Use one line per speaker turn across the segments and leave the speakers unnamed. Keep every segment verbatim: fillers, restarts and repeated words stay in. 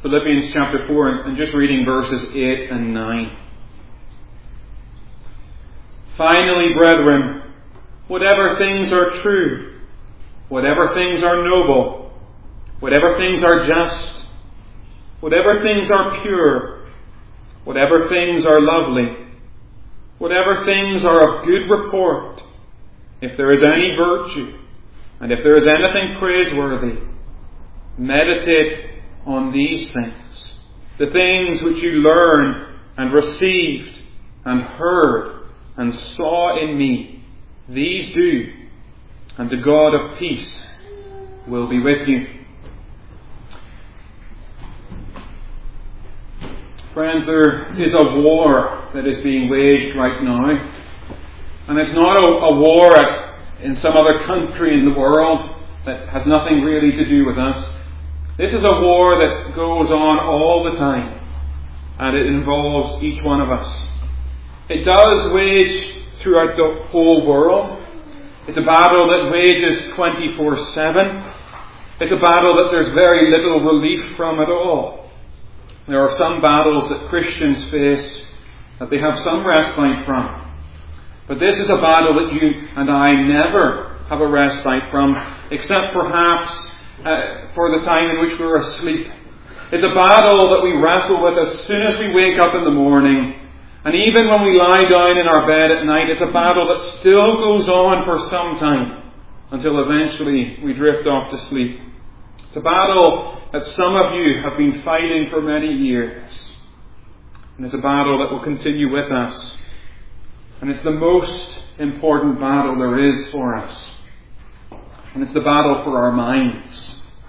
Philippians chapter four, and just reading verses eight and nine. Finally, brethren, whatever things are true, whatever things are noble, whatever things are just, whatever things are pure, whatever things are lovely, whatever things are of good report, if there is any virtue, and if there is anything praiseworthy, meditate on these things, the things which you learned and received and heard and saw in me. These do, and the God of peace will be with you. Friends, there is a war that is being waged right now. And it's not a, a war at, in some other country in the world that has nothing really to do with us. This is a war that goes on all the time, and it involves each one of us. It does wage throughout the whole world. It's a battle that wages twenty-four seven. It's a battle that there's very little relief from at all. There are some battles that Christians face that they have some respite from. But this is a battle that you and I never have a respite from, except perhaps Uh, for the time in which we're asleep. It's a battle that we wrestle with as soon as we wake up in the morning. And even when we lie down in our bed at night, it's a battle that still goes on for some time until eventually we drift off to sleep. It's a battle that some of you have been fighting for many years. And it's a battle that will continue with us. And it's the most important battle there is for us. And it's the battle for our minds.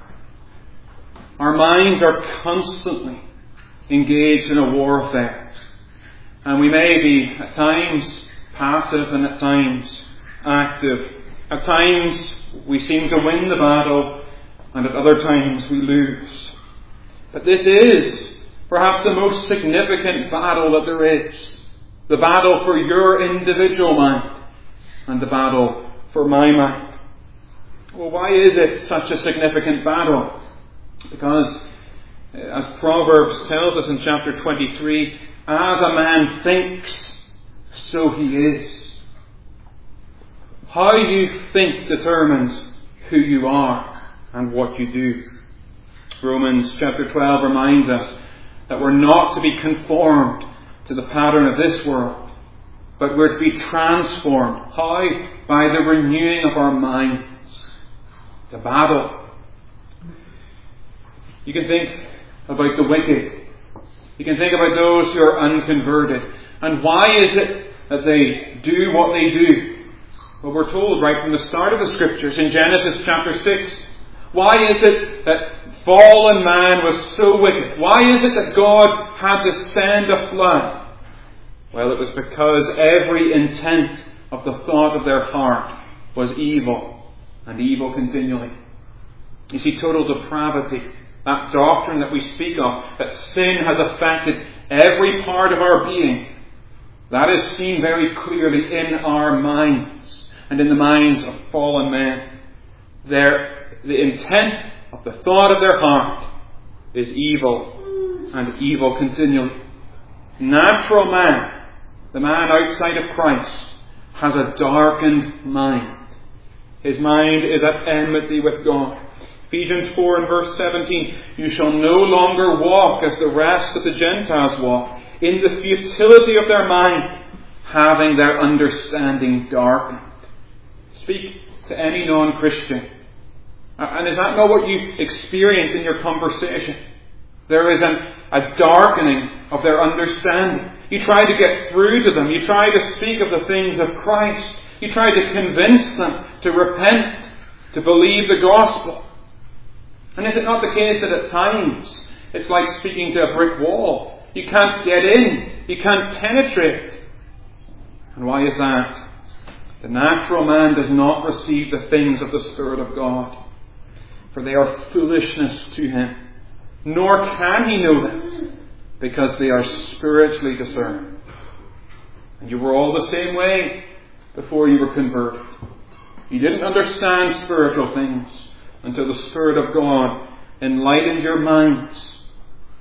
Our minds are constantly engaged in a warfare. And we may be at times passive and at times active. At times we seem to win the battle, and at other times we lose. But this is perhaps the most significant battle that there is. The battle for your individual mind and the battle for my mind. Well, why is it such a significant battle? Because, as Proverbs tells us in chapter twenty-three, as a man thinks, so he is. How you think determines who you are and what you do. Romans chapter twelve reminds us that we're not to be conformed to the pattern of this world, but we're to be transformed. How? By the renewing of our minds. It's a battle. You can think about the wicked. You can think about those who are unconverted. And why is it that they do what they do? Well, we're told right from the start of the Scriptures in Genesis chapter six. Why is it that fallen man was so wicked? Why is it that God had to send a flood? Well, it was because every intent of the thought of their heart was evil. And evil continually. You see, total depravity, that doctrine that we speak of, that sin has affected every part of our being, that is seen very clearly in our minds and in the minds of fallen men. Their, the intent of the thought of their heart is evil, and evil continually. Natural man, the man outside of Christ, has a darkened mind. His mind is at enmity with God. Ephesians four and verse seventeen, you shall no longer walk as the rest of the Gentiles walk, in the futility of their mind, having their understanding darkened. Speak to any non-Christian. And is that not what you experience in your conversation? There is an, a darkening of their understanding. You try to get through to them. You try to speak of the things of Christ. You try to convince them to repent, to believe the gospel. And is it not the case that at times it's like speaking to a brick wall? You can't get in. You can't penetrate. And why is that? The natural man does not receive the things of the Spirit of God, for they are foolishness to him. Nor can he know them, because they are spiritually discerned. And you were all the same way before you were converted. You didn't understand spiritual things until the Spirit of God enlightened your minds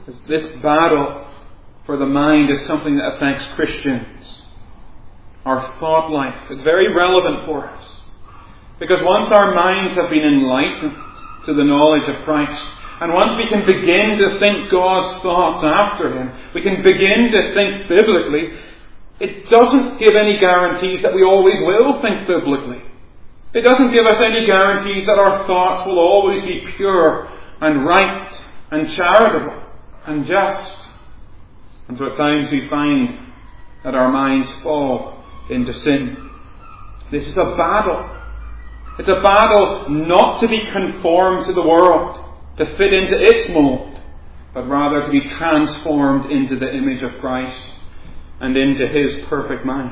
This battle for the mind is something that affects Christians. Our thought life is very relevant for us. Because once our minds have been enlightened to the knowledge of Christ, and once we can begin to think God's thoughts after Him, we can begin to think biblically, it doesn't give any guarantees that we always will think biblically. It doesn't give us any guarantees that our thoughts will always be pure and right and charitable and just. And so at times we find that our minds fall into sin. This is a battle. It's a battle not to be conformed to the world, to fit into its mold, but rather to be transformed into the image of Christ and into His perfect mind.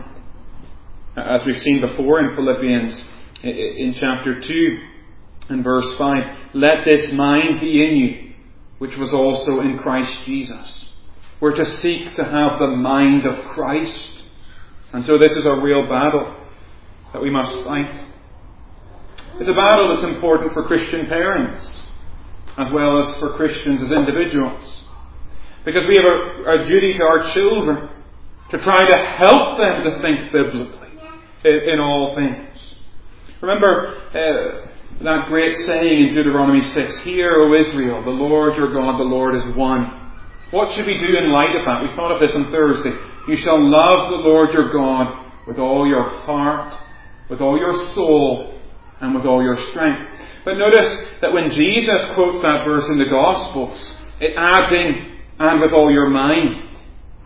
As we've seen before in Philippians in chapter two and verse five, let this mind be in you, which was also in Christ Jesus. We're to seek to have the mind of Christ. And so this is a real battle that we must fight. It's a battle that's important for Christian parents, as well as for Christians as individuals. Because we have a, a duty to our children to try to help them to think biblically in, in all things. Remember uh, that great saying in Deuteronomy six, hear, O Israel, the Lord your God, the Lord is one. What should we do in light of that? We thought of this on Thursday. You shall love the Lord your God with all your heart, with all your soul, and with all your strength. But notice that when Jesus quotes that verse in the Gospels, it adds in, and with all your mind.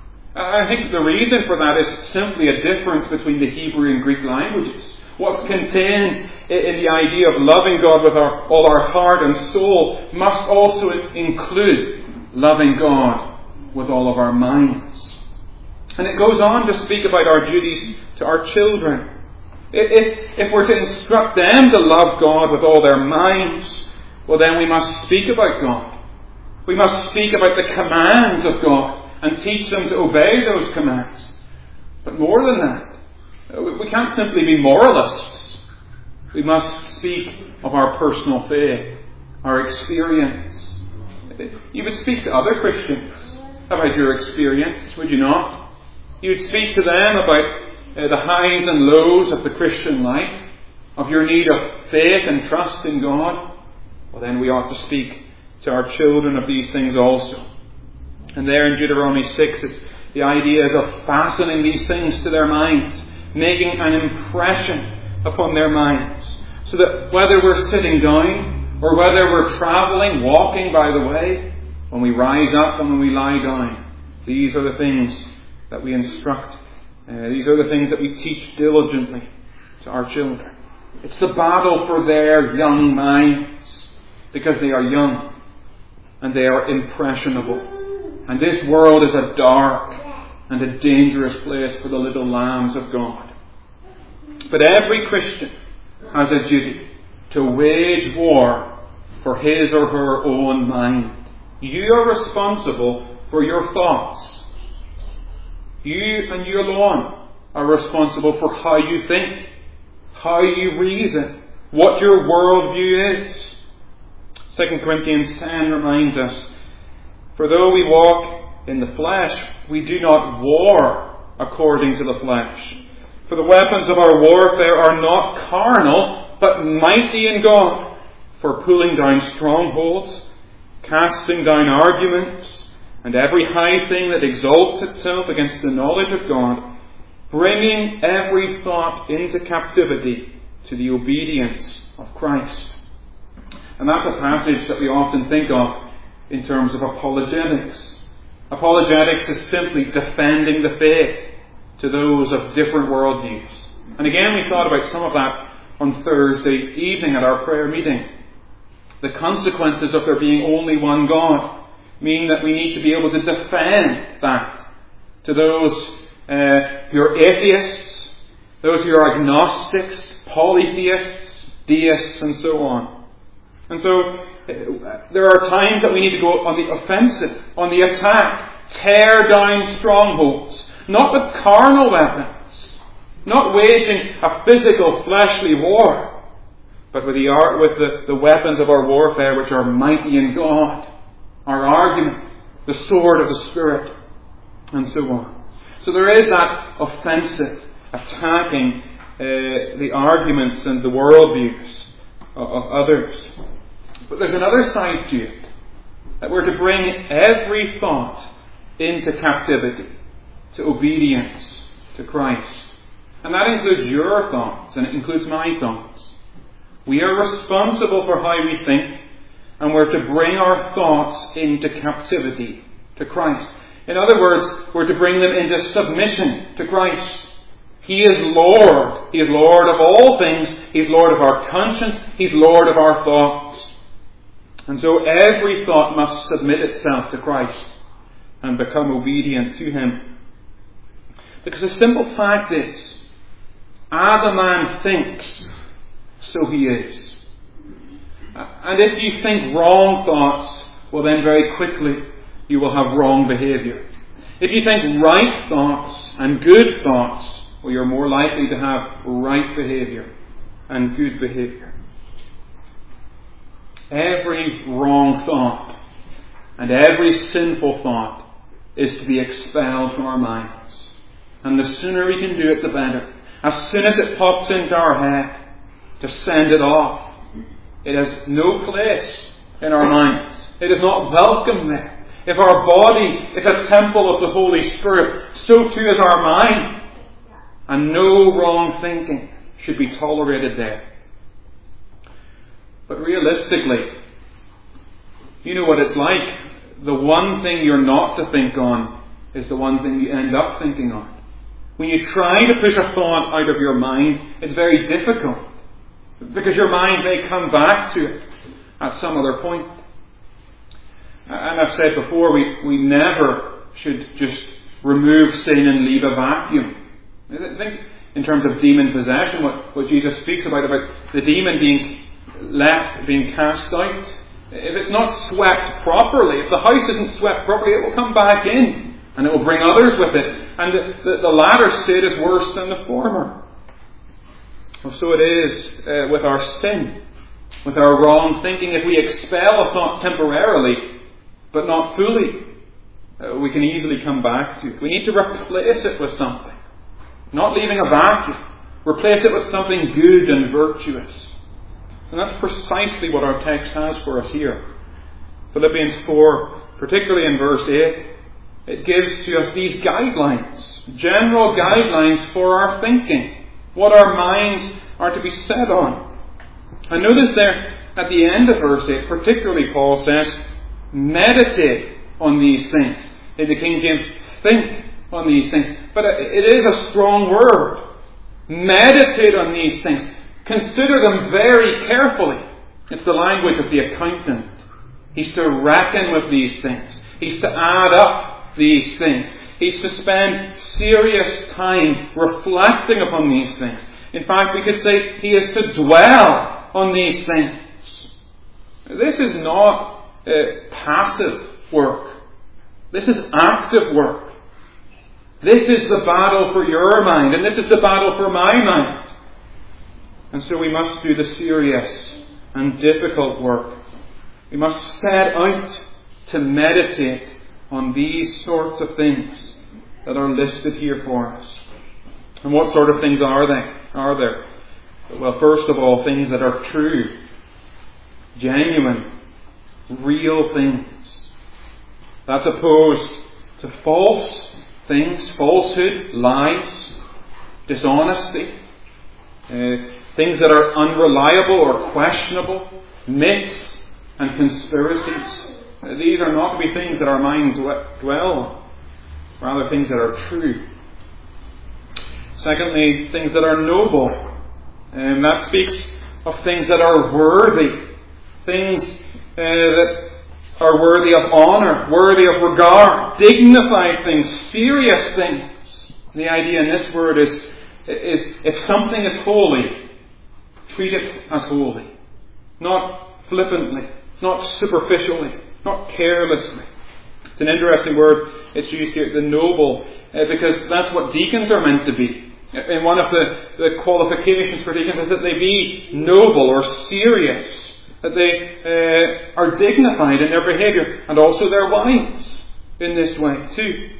I think the reason for that is simply a difference between the Hebrew and Greek languages. What's contained in the idea of loving God with our, all our heart and soul must also include loving God with all of our minds. And it goes on to speak about our duties to our children. If, if we're to instruct them to love God with all their minds, well then we must speak about God. We must speak about the commands of God and teach them to obey those commands. But more than that, we can't simply be moralists. We must speak of our personal faith, our experience. You would speak to other Christians about your experience, would you not? You would speak to them about Uh, the highs and lows of the Christian life, of your need of faith and trust in God. Well, then we ought to speak to our children of these things also. And there in Deuteronomy six, it's the idea is of fastening these things to their minds, making an impression upon their minds, so that whether we're sitting down or whether we're travelling, walking by the way, when we rise up and when we lie down, these are the things that we instruct. Uh, these are the things that we teach diligently to our children. It's the battle for their young minds, because they are young and they are impressionable. And this world is a dark and a dangerous place for the little lambs of God. But every Christian has a duty to wage war for his or her own mind. You are responsible for your thoughts. You and you alone are responsible for how you think, how you reason, what your worldview is. Second Corinthians ten reminds us, for though we walk in the flesh, we do not war according to the flesh. For the weapons of our warfare are not carnal, but mighty in God, for pulling down strongholds, casting down arguments, and every high thing that exalts itself against the knowledge of God, bringing every thought into captivity to the obedience of Christ. And that's a passage that we often think of in terms of apologetics. Apologetics is simply defending the faith to those of different worldviews. And again, we thought about some of that on Thursday evening at our prayer meeting. The consequences of there being only one God mean that we need to be able to defend that to those uh, who are atheists, those who are agnostics, polytheists, deists, and so on. And so uh, there are times that we need to go on the offensive, on the attack, tear down strongholds, not with carnal weapons, not waging a physical, fleshly war, but with the art, with the, the weapons of our warfare, which are mighty in God. Our argument, the sword of the Spirit, and so on. So there is that offensive, attacking uh, the arguments and the worldviews of, of others. But there's another side to it, that we're to bring every thought into captivity, to obedience to Christ. And that includes your thoughts, and it includes my thoughts. We are responsible for how we think, and we're to bring our thoughts into captivity to Christ. In other words, we're to bring them into submission to Christ. He is Lord. He is Lord of all things. He's Lord of our conscience. He's Lord of our thoughts. And so every thought must submit itself to Christ and become obedient to Him. Because the simple fact is, as a man thinks, so he is. And if you think wrong thoughts, well then very quickly you will have wrong behaviour. If you think right thoughts and good thoughts, well, you're more likely to have right behaviour and good behaviour. Every wrong thought and every sinful thought is to be expelled from our minds. And the sooner we can do it, the better. As soon as it pops into our head, to send it off. It has no place in our minds. It is not welcome there. If our body is a temple of the Holy Spirit, so too is our mind. And no wrong thinking should be tolerated there. But realistically, you know what it's like. The one thing you're not to think on is the one thing you end up thinking on. When you try to push a thought out of your mind, it's very difficult. Because your mind may come back to it at some other point. And I've said before, we, we never should just remove sin and leave a vacuum. I think in terms of demon possession, what, what Jesus speaks about, about the demon being left, being cast out. If it's not swept properly, if the house isn't swept properly, it will come back in. And it will bring others with it. And the, the, the latter state is worse than the former. Well, so it is uh, with our sin, with our wrong thinking. If we expel a thought temporarily, but not fully, uh, we can easily come back to it. We need to replace it with something. Not leaving a vacuum. Replace it with something good and virtuous. And that's precisely what our text has for us here. Philippians four, particularly in verse eight, it gives to us these guidelines, general guidelines for our thinking, what our minds are to be set on. And notice there at the end of verse eight, particularly Paul says, meditate on these things. In the King James, think on these things. But it is a strong word. Meditate on these things. Consider them very carefully. It's the language of the accountant. He's to reckon with these things. He's to add up these things. He's to spend serious time reflecting upon these things. In fact, we could say he is to dwell on these things. This is not uh, passive work. This is active work. This is the battle for your mind, and this is the battle for my mind. And so we must do the serious and difficult work. We must set out to meditate on these sorts of things that are listed here for us. And what sort of things are they? Are there? Well, first of all, things that are true, genuine, real things. That's opposed to false things, falsehood, lies, dishonesty, uh, things that are unreliable or questionable, myths and conspiracies. Uh, these are not to be things that our minds dwell on, rather things that are true. Secondly, things that are noble. And that speaks of things that are worthy, things uh, that are worthy of honour, worthy of regard, dignified things, serious things. The idea in this word is, is if something is holy, treat it as holy. Not flippantly, not superficially, not carelessly. It's an interesting word. It's used here, the noble, uh, because that's what deacons are meant to be. And one of the, the qualifications for deacons is that they be noble or serious, that they uh, are dignified in their behaviour, and also their wives. in this way too.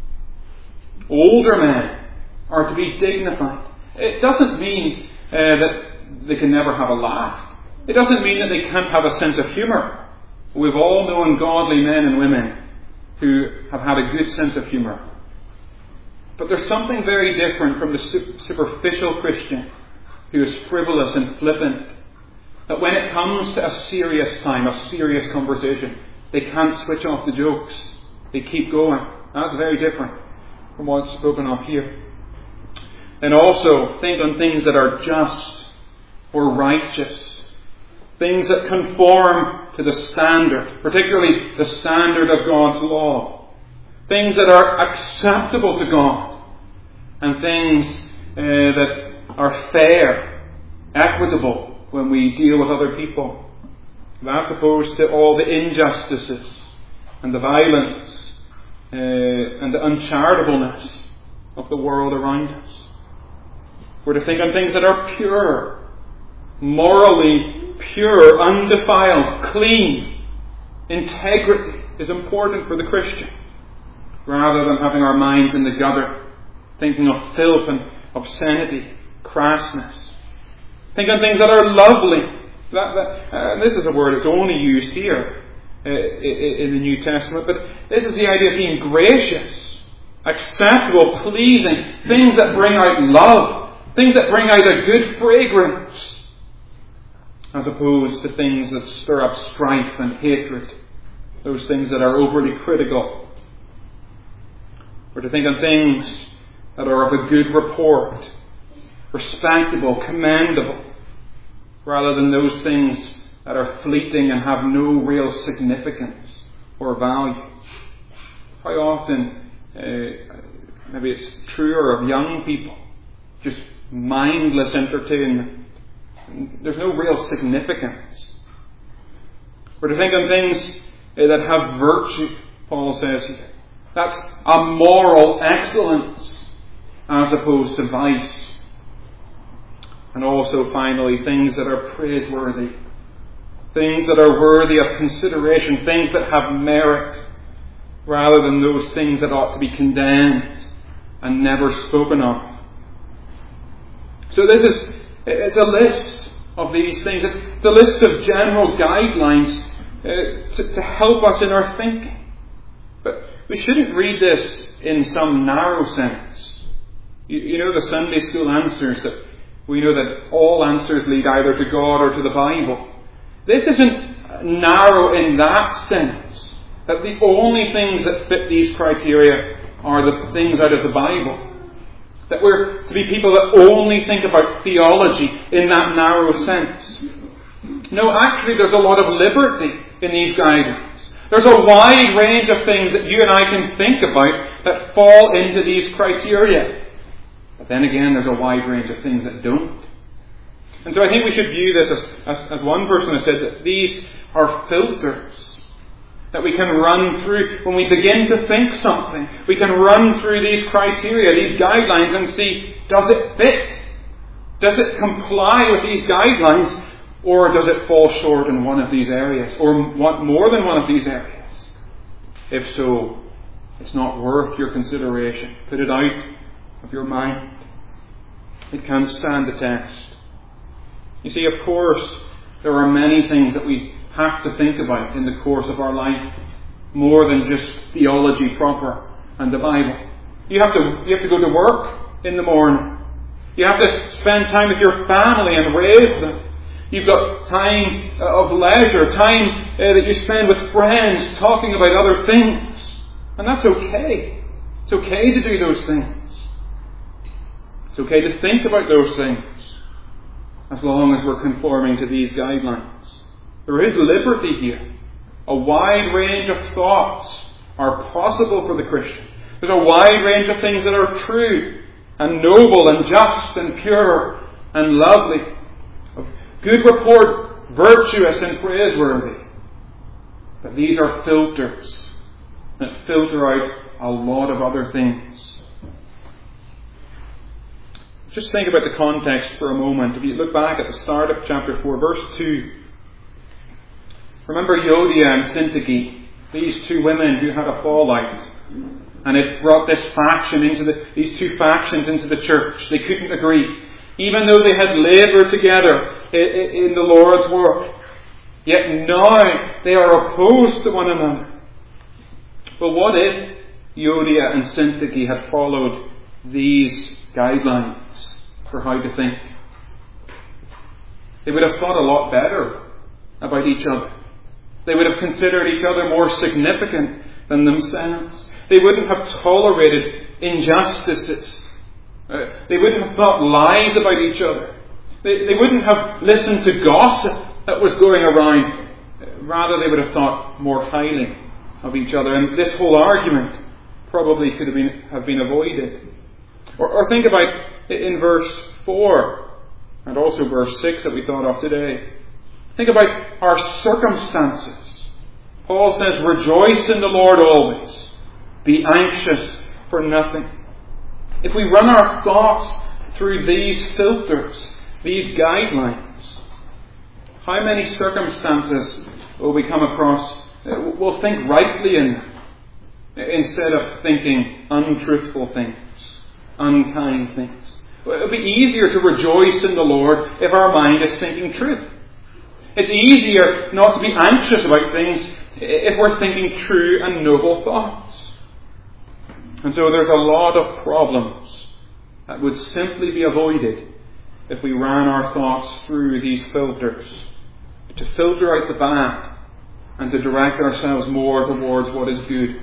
Older men are to be dignified. It doesn't mean uh, that they can never have a laugh. It doesn't mean that they can't have a sense of humour. We've all known godly men and women who have had a good sense of humour. But there's something very different from the superficial Christian who is frivolous and flippant. That when it comes to a serious time, a serious conversation, they can't switch off the jokes. They keep going. That's very different from what's spoken of here. And also, think on things that are just or righteous. Things that conform to the standard, particularly the standard of God's law. Things that are acceptable to God. And things uh, that are fair, equitable when we deal with other people. That's opposed to all the injustices and the violence uh, and the uncharitableness of the world around us. We're to think on things that are pure, morally pure, undefiled, clean. Integrity is important for the Christian, rather than having our minds in the gutter, thinking of filth and obscenity, crassness. Think on things that are lovely. That, that, uh, this is a word that's only used here uh, in the New Testament, but this is the idea of being gracious, acceptable, pleasing, things that bring out love, things that bring out a good fragrance, as opposed to things that stir up strife and hatred, those things that are overly critical. We're to think on things that are of a good report, respectable, commendable, rather than those things that are fleeting and have no real significance or value. How often, uh, maybe it's truer of young people, just mindless entertainment. There's no real significance. We're to think on things uh, that have virtue, Paul says here. That's a moral excellence as opposed to vice. And also, finally, things that are praiseworthy. Things that are worthy of consideration. Things that have merit. Rather than those things that ought to be condemned and never spoken of. So this is, it's a list of these things. It's a list of general guidelines uh, to, to help us in our thinking. But we shouldn't read this in some narrow sense. You, you know the Sunday school answers that we know that all answers lead either to God or to the Bible. This isn't narrow in that sense, that the only things that fit these criteria are the things out of the Bible. That we're to be people that only think about theology in that narrow sense. No, actually there's a lot of liberty in these guidelines. There's a wide range of things that you and I can think about that fall into these criteria. But then again, there's a wide range of things that don't. And so I think we should view this as, as, as one person has said, that these are filters that we can run through. When we begin to think something, we can run through these criteria, these guidelines, and see, does it fit? Does it comply with these guidelines? Or does it fall short in one of these areas? Or want more than one of these areas? If so, it's not worth your consideration. Put it out of your mind. It can't stand the test. You see, of course, there are many things that we have to think about in the course of our life, more than just theology proper and the Bible. You have to you have to go to work in the morning. You have to spend time with your family and raise them. You've got time of leisure, time uh, that you spend with friends talking about other things. And that's okay. It's okay to do those things. It's okay to think about those things, as long as we're conforming to these guidelines. There is liberty here. A wide range of thoughts are possible for the Christian. There's a wide range of things that are true and noble and just and pure and lovely, of good report, virtuous and praiseworthy. But these are filters that filter out a lot of other things. Just think about the context for a moment. If you look back at the start of chapter four, verse two. Remember Euodia and Syntyche these two women who had a fallout. And it brought this faction into the, these two factions into the church. They couldn't agree. Even though they had laboured together in the Lord's work. Yet now they are opposed to one another. Well, what if Euodia and Syntyche had followed these guidelines for how to think? They would have thought a lot better about each other. They would have considered each other more significant than themselves. They wouldn't have tolerated injustices. Uh, they wouldn't have thought lies about each other. They, they wouldn't have listened to gossip that was going around. Uh, rather, they would have thought more highly of each other. And this whole argument probably could have been, have been avoided. Or, or think about in verse four and also verse six that we thought of today. Think about our circumstances. Paul says, rejoice in the Lord always. Be anxious for nothing. If we run our thoughts through these filters, these guidelines, how many circumstances will we come across? We'll think rightly in them instead of thinking untruthful things, unkind things. It'll be easier to rejoice in the Lord if our mind is thinking truth. It's easier not to be anxious about things if we're thinking true and noble thoughts. And so there's a lot of problems that would simply be avoided if we ran our thoughts through these filters, to filter out the bad and to direct ourselves more towards what is good.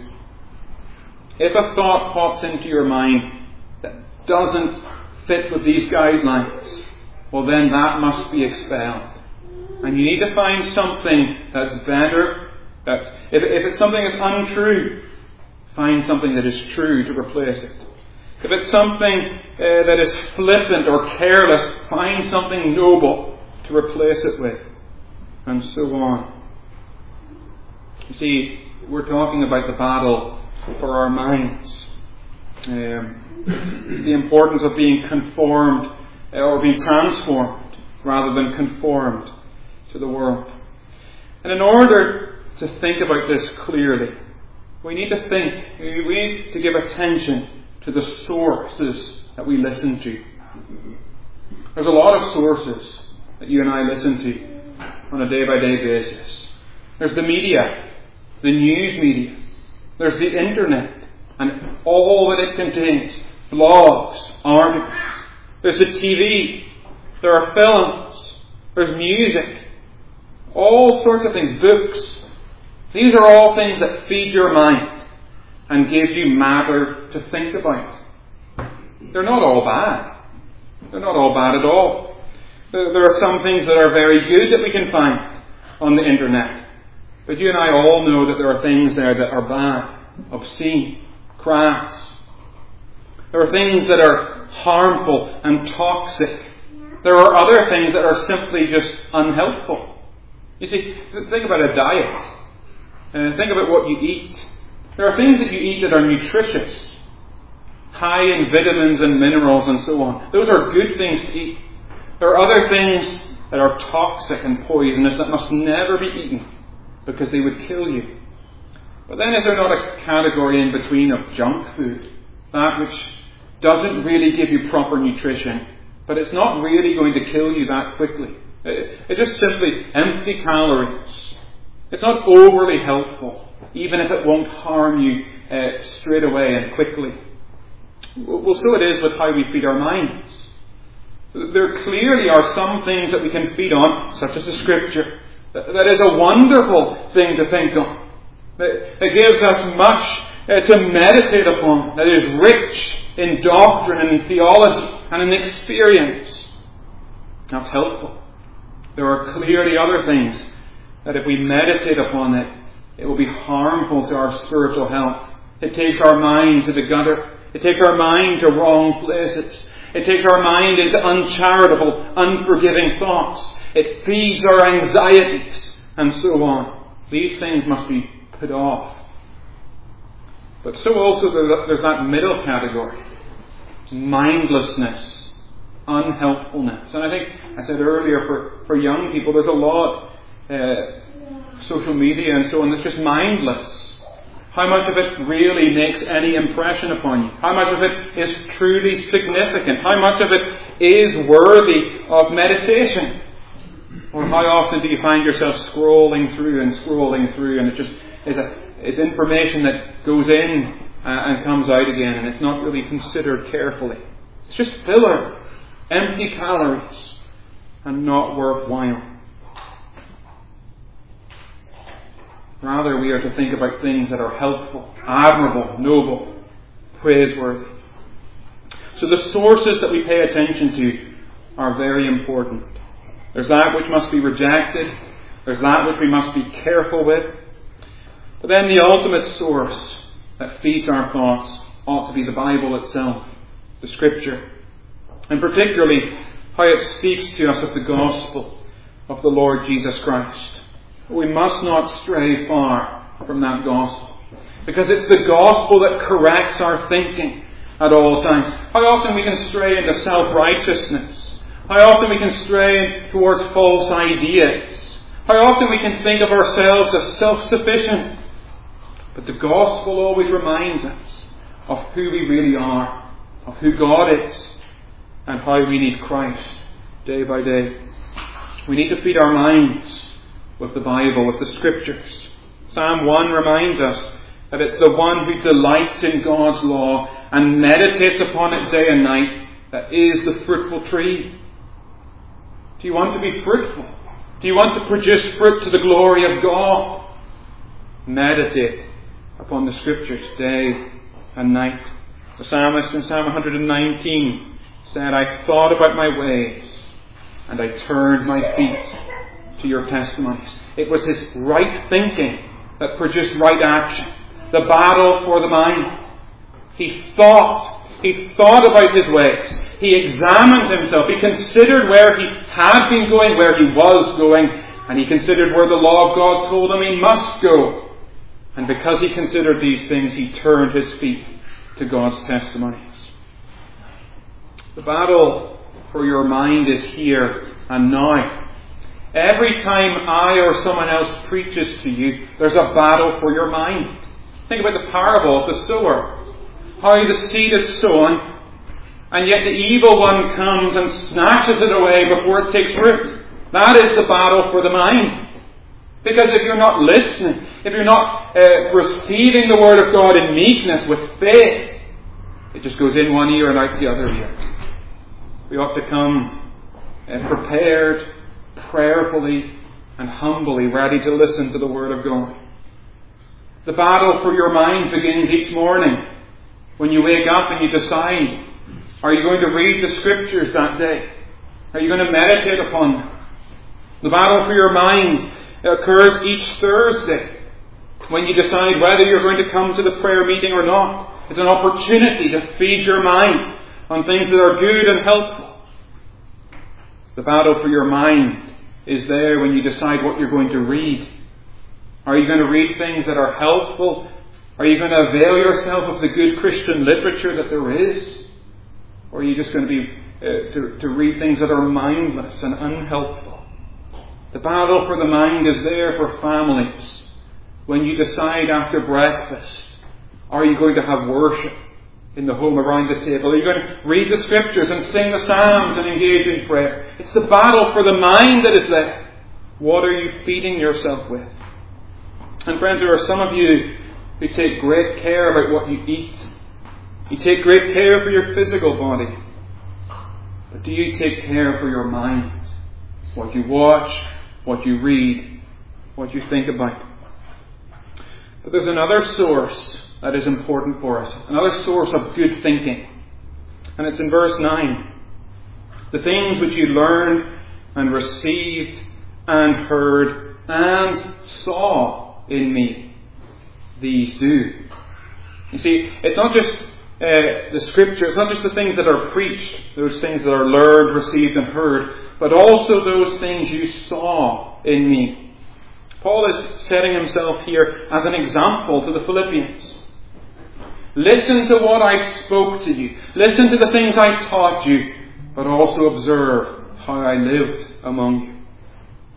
If a thought pops into your mind that doesn't fit with these guidelines, well then that must be expelled. And you need to find something that's better. That's, if, if it's something that's untrue, find something that is true to replace it. If it's something uh, that is flippant or careless, find something noble to replace it with. And so on. You see, we're talking about the battle for our minds. Um, the importance of being conformed uh, or being transformed rather than conformed to the world. And in order to think about this clearly, we need to think, we need to give attention to the sources that we listen to. There's a lot of sources that you and I listen to on a day-by-day basis. There's the media, the news media. There's the internet and all that it contains. Blogs, articles. There's the T V. There are films. There's music. All sorts of things. Books. These are all things that feed your mind and give you matter to think about. They're not all bad. They're not all bad at all. There are some things that are very good that we can find on the internet. But you and I all know that there are things there that are bad, obscene, crass. There are things that are harmful and toxic. There are other things that are simply just unhelpful. You see, think about a diet. Uh, think about what you eat. There are things that you eat that are nutritious, high in vitamins and minerals and so on. Those are good things to eat. There are other things that are toxic and poisonous that must never be eaten because they would kill you. But then is there not a category in between of junk food? That which doesn't really give you proper nutrition, but it's not really going to kill you that quickly. It, it's just simply empty calories. It's not overly helpful, even if it won't harm you uh, straight away and quickly. Well, so it is with how we feed our minds. There clearly are some things that we can feed on, such as the Scripture. That is a wonderful thing to think on. That gives us much uh, to meditate upon. That is rich in doctrine and in theology and in experience. That's helpful. There are clearly other things that if we meditate upon it, it will be harmful to our spiritual health. It takes our mind to the gutter. It takes our mind to wrong places. It takes our mind into uncharitable, unforgiving thoughts. It feeds our anxieties, and so on. These things must be put off. But so also there's that middle category. Mindlessness, unhelpfulness. And I think, I said earlier, for, for young people, there's a lot uh, social media and so on that's just mindless? How much of it really makes any impression upon you? How much of it is truly significant? How much of it is worthy of meditation? Or how often do you find yourself scrolling through and scrolling through, and it just is a, it's information that goes in uh, and comes out again, and it's not really considered carefully. It's just filler, empty calories, and not worthwhile. Rather, we are to think about things that are helpful, admirable, noble, praiseworthy. So the sources that we pay attention to are very important. There's that which must be rejected. There's that which we must be careful with. But then the ultimate source that feeds our thoughts ought to be the Bible itself, the Scripture. And particularly how it speaks to us of the gospel of the Lord Jesus Christ. We must not stray far from that gospel, because it's the gospel that corrects our thinking at all times. How often we can stray into self-righteousness. How often we can stray towards false ideas. How often we can think of ourselves as self-sufficient. But the gospel always reminds us of who we really are, of who God is, and how we need Christ day by day. We need to feed our minds with the Bible, with the Scriptures. Psalm one reminds us that it's the one who delights in God's law and meditates upon it day and night that is the fruitful tree. Do you want to be fruitful? Do you want to produce fruit to the glory of God? Meditate upon the Scriptures day and night. The psalmist in Psalm one nineteen said, I thought about my ways and I turned my feet to your testimonies. It was his right thinking that produced right action. The battle for the mind. He thought. He thought about his ways. He examined himself. He considered where he had been going, where he was going, and he considered where the law of God told him he must go. And because he considered these things, he turned his feet to God's testimonies. The battle for your mind is here and now. Every time I or someone else preaches to you, there's a battle for your mind. Think about the parable of the sower. How the seed is sown, and yet the evil one comes and snatches it away before it takes root. That is the battle for the mind. Because if you're not listening, if you're not uh, receiving the Word of God in meekness with faith, it just goes in one ear and out the other ear. We ought to come uh, prepared, prayerfully and humbly, ready to listen to the Word of God. The battle for your mind begins each morning when you wake up and you decide, are you going to read the Scriptures that day? Are you going to meditate upon them? The battle for your mind occurs each Thursday when you decide whether you're going to come to the prayer meeting or not. It's an opportunity to feed your mind on things that are good and helpful. The battle for your mind is there when you decide what you're going to read. Are you going to read things that are helpful? Are you going to avail yourself of the good Christian literature that there is? Or are you just going to be uh, to, to read things that are mindless and unhelpful? The battle for the mind is there for families. When you decide after breakfast, are you going to have worship in the home around the table? Are you going to read the Scriptures and sing the Psalms and engage in prayer? It's the battle for the mind that is there. What are you feeding yourself with? And friends, there are some of you who take great care about what you eat. You take great care for your physical body. But do you take care for your mind? What you watch, what you read, what you think about. But there's another source that is important for us. Another source of good thinking. And it's in verse nine. The things which you learned and received and heard and saw in me, these do. You see, it's not just uh, the Scripture, it's not just the things that are preached, those things that are learned, received and heard, but also those things you saw in me. Paul is setting himself here as an example to the Philippians. Listen to what I spoke to you. Listen to the things I taught you, but also observe how I lived among you.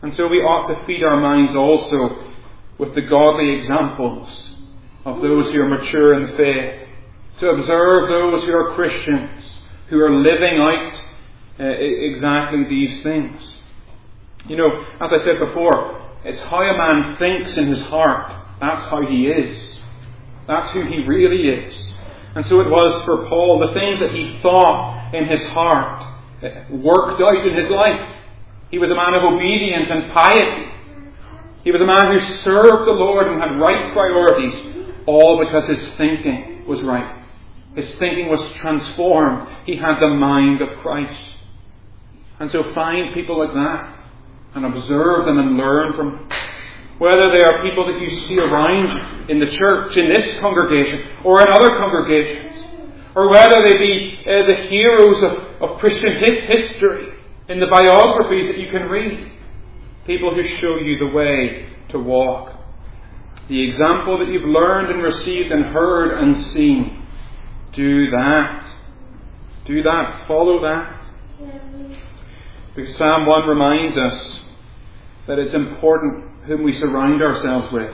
And so we ought to feed our minds also with the godly examples of those who are mature in the faith, to observe those who are Christians, who are living out uh, exactly these things. You know, as I said before, it's how a man thinks in his heart. That's how he is. That's who he really is. And so it was for Paul. The things that he thought in his heart worked out in his life. He was a man of obedience and piety. He was a man who served the Lord and had right priorities, all because his thinking was right. His thinking was transformed. He had the mind of Christ. And so find people like that and observe them and learn from them. Whether they are people that you see around you in the church, in this congregation, or in other congregations, or whether they be uh, the heroes of, of Christian history in the biographies that you can read. People who show you the way to walk. The example that you've learned and received and heard and seen. Do that. Do that. Follow that. Because Psalm one reminds us that it's important whom we surround ourselves with.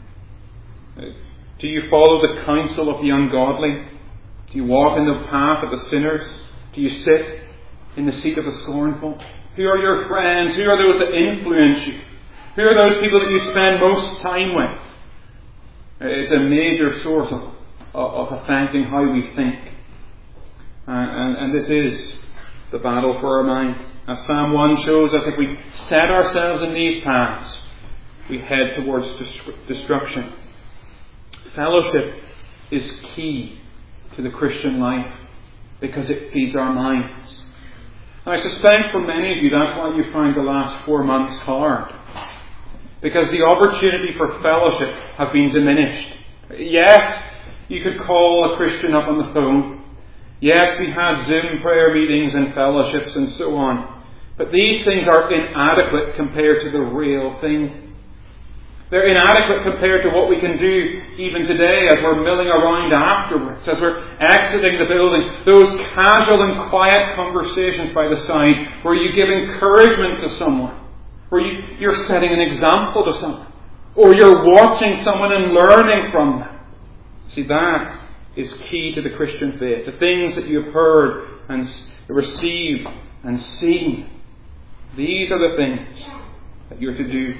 Do you follow the counsel of the ungodly? Do you walk in the path of the sinners? Do you sit in the seat of the scornful? Who are your friends? Who are those that influence you? Who are those people that you spend most time with? It's a major source of, of affecting how we think. And, and, and this is the battle for our mind. As Psalm one shows us, if we set ourselves in these paths, we head towards destruction. Fellowship is key to the Christian life because it feeds our minds. And I suspect for many of you that's why you find the last four months hard. Because the opportunity for fellowship has been diminished. Yes, you could call a Christian up on the phone. Yes, we had Zoom prayer meetings and fellowships and so on. But these things are inadequate compared to the real thing. They're inadequate compared to what we can do even today as we're milling around afterwards, as we're exiting the building. Those casual and quiet conversations by the side where you give encouragement to someone, where you, you're setting an example to someone, or you're watching someone and learning from them. See, that is key to the Christian faith. The things that you've heard and received and seen, these are the things that you're to do.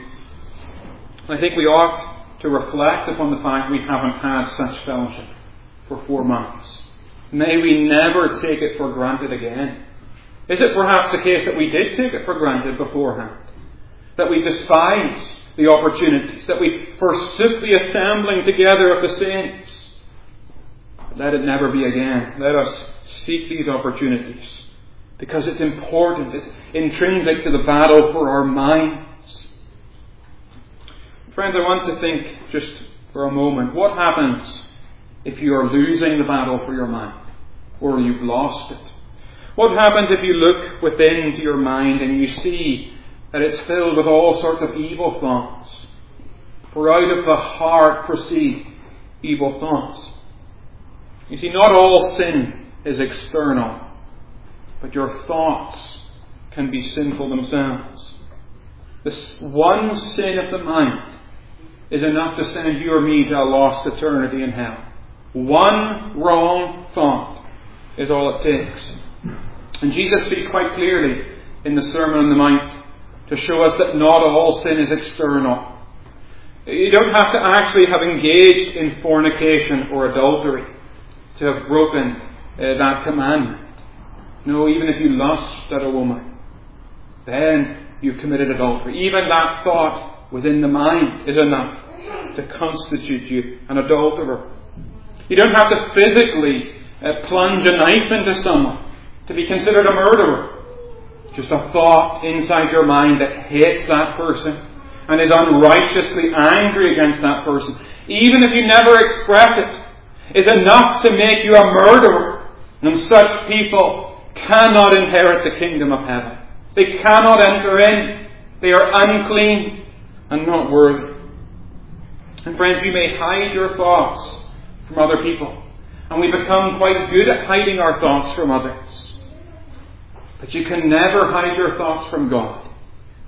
I think we ought to reflect upon the fact we haven't had such fellowship for four months. May we never take it for granted again. Is it perhaps the case that we did take it for granted beforehand? That we despised the opportunities? That we forsook the assembling together of the saints? Let it never be again. Let us seek these opportunities. Because it's important. It's intrinsic to the battle for our minds. Friends, I want to think just for a moment, what happens if you are losing the battle for your mind? Or you've lost it? What happens if you look within to your mind and you see that it's filled with all sorts of evil thoughts? For out of the heart proceed evil thoughts. You see, not all sin is external, but your thoughts can be sinful themselves. This one sin of the mind is enough to send you or me to a lost eternity in hell. One wrong thought is all it takes. And Jesus speaks quite clearly in the Sermon on the Mount to show us that not all sin is external. You don't have to actually have engaged in fornication or adultery to have broken uh, that commandment. No, even if you lust at a woman, then you've committed adultery. Even that thought within the mind is enough to constitute you an adulterer. You don't have to physically uh, plunge a knife into someone to be considered a murderer. Just a thought inside your mind that hates that person and is unrighteously angry against that person, even if you never express it, is enough to make you a murderer. And such people cannot inherit the kingdom of heaven. They cannot enter in. They are unclean and not worthy. And friends, you may hide your thoughts from other people. And we become quite good at hiding our thoughts from others. But you can never hide your thoughts from God.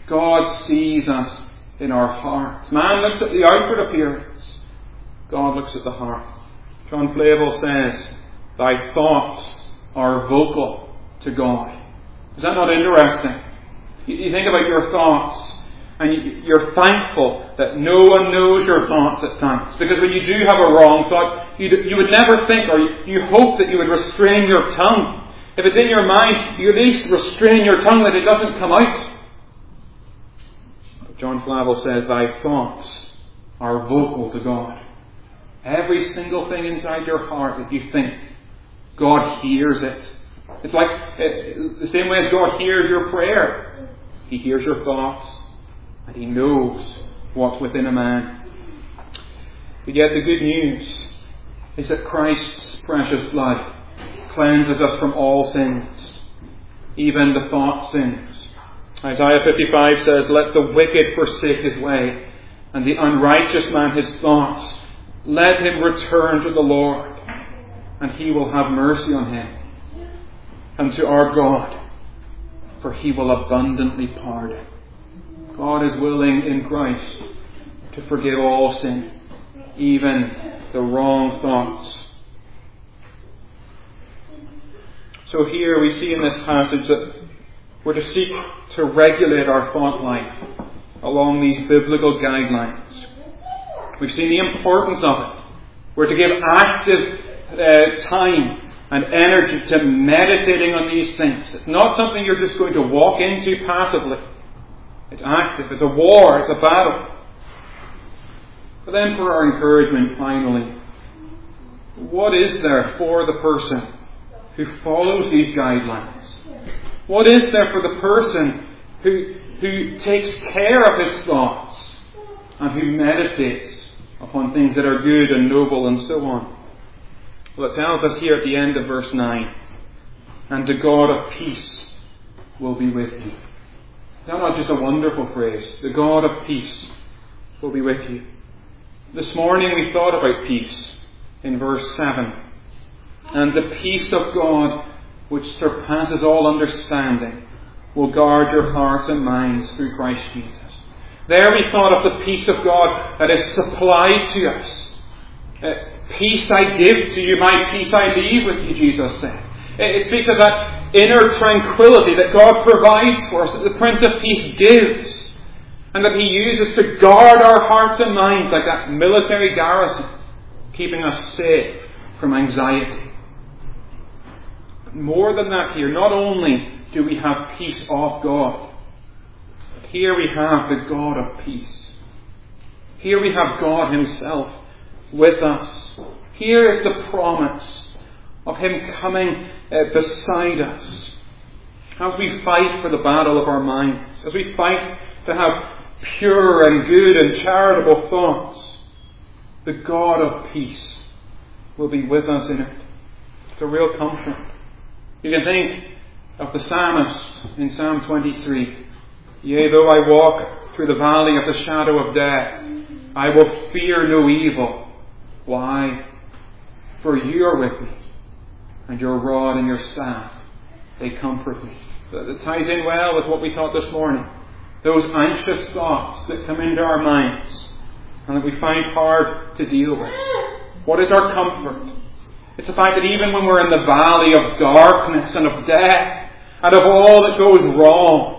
God sees us in our hearts. Man looks at the outward appearance. God looks at the heart. John Flavel says, thy thoughts are vocal to God. Is that not interesting? You think about your thoughts, and you're thankful that no one knows your thoughts at times. Because when you do have a wrong thought, you, you would never think, or you, you hope that you would restrain your tongue. If it's in your mind, you at least restrain your tongue that it doesn't come out. But John Flavel says, thy thoughts are vocal to God. Every single thing inside your heart that you think, God hears it. It's like uh, the same way as God hears your prayer. He hears your thoughts, and He knows what's within a man. But yet the good news is that Christ's precious blood cleanses us from all sins, even the thought sins. Isaiah fifty-five says, let the wicked forsake his way, and the unrighteous man his thoughts. Let him return to the Lord, and He will have mercy on him, and to our God, for He will abundantly pardon. God is willing in Christ to forgive all sin, even the wrong thoughts. So here we see in this passage that we're to seek to regulate our thought life along these biblical guidelines. We've seen the importance of it. We're to give active uh, time and energy to meditating on these things. It's not something you're just going to walk into passively. It's active. It's a war. It's a battle. But then for our encouragement, finally, what is there for the person who follows these guidelines? What is there for the person who, who takes care of his thoughts and who meditates upon things that are good and noble and so on? Well, it tells us here at the end of verse nine, and the God of peace will be with you. Is that not just a wonderful phrase? The God of peace will be with you. This morning we thought about peace in verse seven. And the peace of God, which surpasses all understanding, will guard your hearts and minds through Christ Jesus. There we thought of the peace of God that is supplied to us. Uh, peace I give to you, my peace I leave with you, Jesus said. It, it speaks of that inner tranquility that God provides for us, that the Prince of Peace gives, and that He uses to guard our hearts and minds like that military garrison, keeping us safe from anxiety. But more than that here, not only do we have peace of God, here we have the God of peace. Here we have God Himself with us. Here is the promise of Him coming uh, beside us as we fight for the battle of our minds, as we fight to have pure and good and charitable thoughts. The God of peace will be with us in it. It's a real comfort. You can think of the psalmist in Psalm twenty-three. Yea, though I walk through the valley of the shadow of death, I will fear no evil. Why? For you are with me, and your rod and your staff, they comfort me. That ties in well with what we thought this morning. Those anxious thoughts that come into our minds and that we find hard to deal with. What is our comfort? It's the fact that even when we're in the valley of darkness and of death and of all that goes wrong,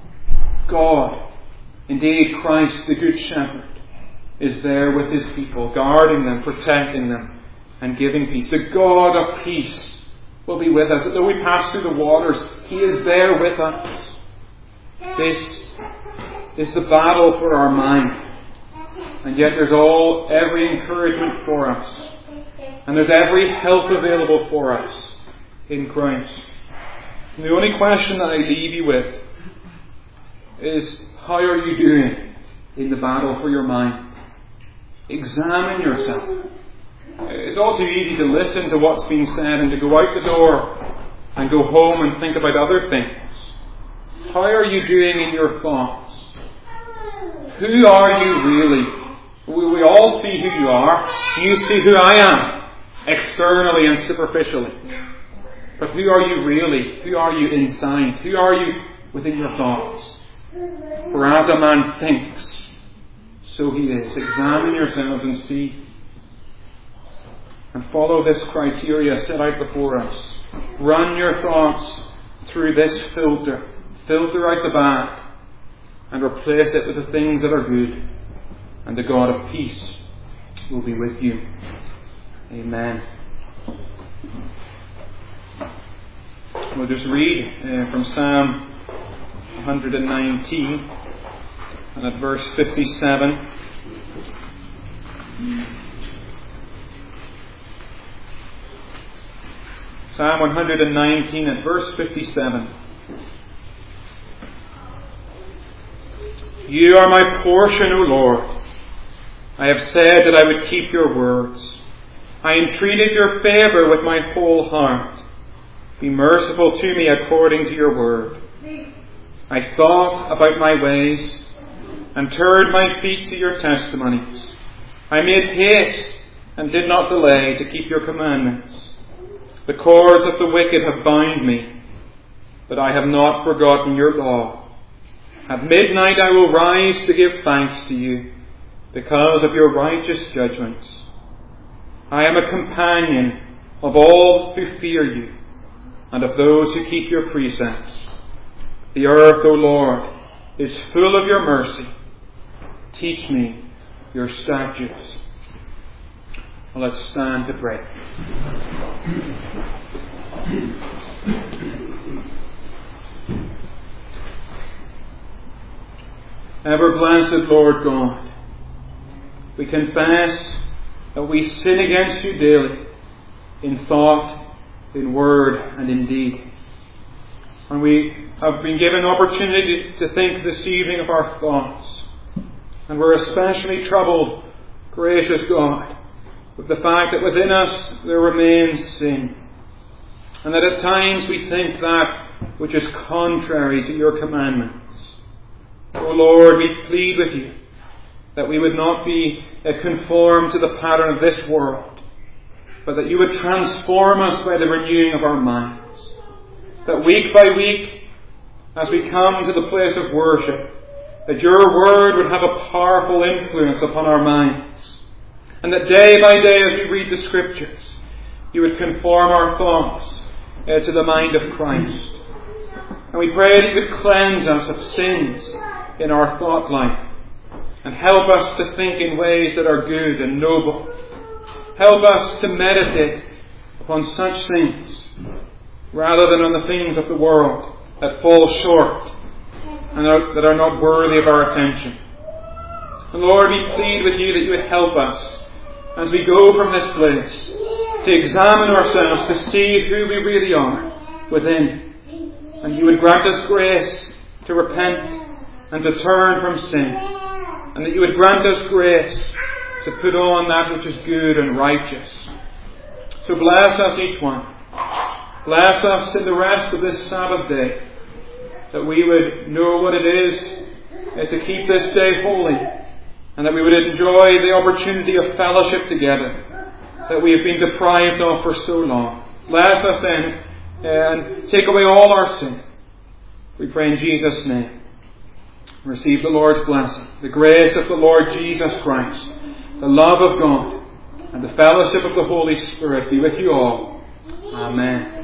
God, indeed Christ the Good Shepherd, is there with His people, guarding them, protecting them, and giving peace. The God of peace will be with us. Though we pass through the waters, He is there with us. This is the battle for our mind. And yet there's all, every encouragement for us. And there's every help available for us in Christ. And the only question that I leave you with is, how are you doing in the battle for your mind? Examine yourself. It's all too easy to listen to what's being said and to go out the door and go home and think about other things. How are you doing in your thoughts? Who are you really? We, we all see who you are. You see who I am, externally and superficially. But who are you really? Who are you inside? Who are you within your thoughts? For as a man thinks, so he is. Examine yourselves and see. And follow this criteria set out before us. Run your thoughts through this filter. Filter out the bad and replace it with the things that are good. And the God of peace will be with you. Amen. We'll just read uh, from Psalm one nineteen and at verse fifty-seven. Psalm one nineteen at verse fifty-seven. You are my portion, O Lord. I have said that I would keep your words. I entreated your favour with my whole heart. Be merciful to me according to your word. I thought about my ways and turned my feet to your testimonies. I made haste and did not delay to keep your commandments. The cords of the wicked have bound me, but I have not forgotten your law. At midnight I will rise to give thanks to you because of your righteous judgments. I am a companion of all who fear you and of those who keep your precepts. The earth, O Lord, is full of your mercy. Teach me your statutes. Well, let's stand to pray. Ever blessed Lord God, we confess that we sin against you daily in thought, in word, and in deed. And we have been given opportunity to think this evening of our thoughts. And we're especially troubled, gracious God, with the fact that within us there remains sin. And that at times we think that which is contrary to your commandments. O Lord, we plead with you that we would not be conformed to the pattern of this world, but that you would transform us by the renewing of our minds. That week by week, as we come to the place of worship, that your word would have a powerful influence upon our minds. And that day by day as we read the Scriptures, you would conform our thoughts uh, to the mind of Christ. And we pray that you would cleanse us of sins in our thought life and help us to think in ways that are good and noble. Help us to meditate upon such things rather than on the things of the world that fall short and are, that are not worthy of our attention. And Lord, we plead with you that you would help us as we go from this place to examine ourselves to see who we really are within. And you would grant us grace to repent and to turn from sin. And that you would grant us grace to put on that which is good and righteous. So bless us each one. Bless us in the rest of this Sabbath day, that we would know what it is to keep this day holy, and that we would enjoy the opportunity of fellowship together that we have been deprived of for so long. Bless us then and take away all our sin. We pray in Jesus' name. Receive the Lord's blessing, the grace of the Lord Jesus Christ, the love of God, and the fellowship of the Holy Spirit be with you all. Amen.